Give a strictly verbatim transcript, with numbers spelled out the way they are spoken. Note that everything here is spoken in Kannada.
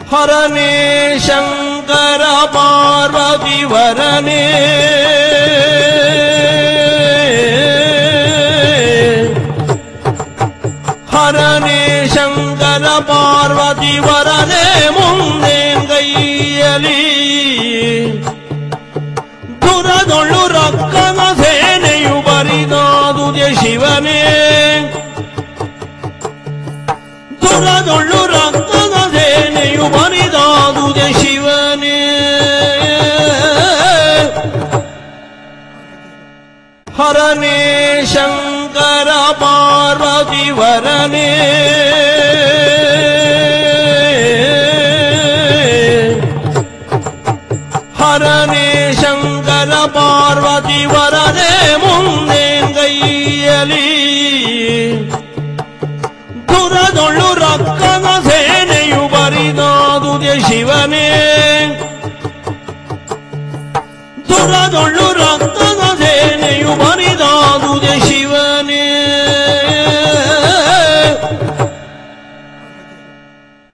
ಹರನೇ ಶಂಕರ ಪಾರ್ವತಿ ವರನೇ ಹರನೇ ಶಂಕರ ಪಾರ್ವತಿ ವರನೇ ಮುಂದೆ ಕೈಯಲಿ ದುರದೊಳ್ಳು ರಕ್ಕನ ಸೇನೆಯು ಬರಿದಾದುದೆ ಶಿವನೇ ದುರದೊಳ್ಳು ರಕ್ಕನ ಸೇನೆಯು ಬರಿದಾದುದೆ ಶಿವನೇ ಹರನೇ ಶಂಕರ ಪಾರ್ವತಿ ವರನೇ ಹರನೇ ಶಂಕರ ಪಾರ್ವತಿ ವರನೇ ಮುಂದೆ ಕೈಯಲಿ ದುರದೊಳ್ಳು ರಕ್ಕನ ಸೇನೆಯು ಬರಿದಾದುದೆ ಶಿವನೇ ದುರದೊಳ್ಳು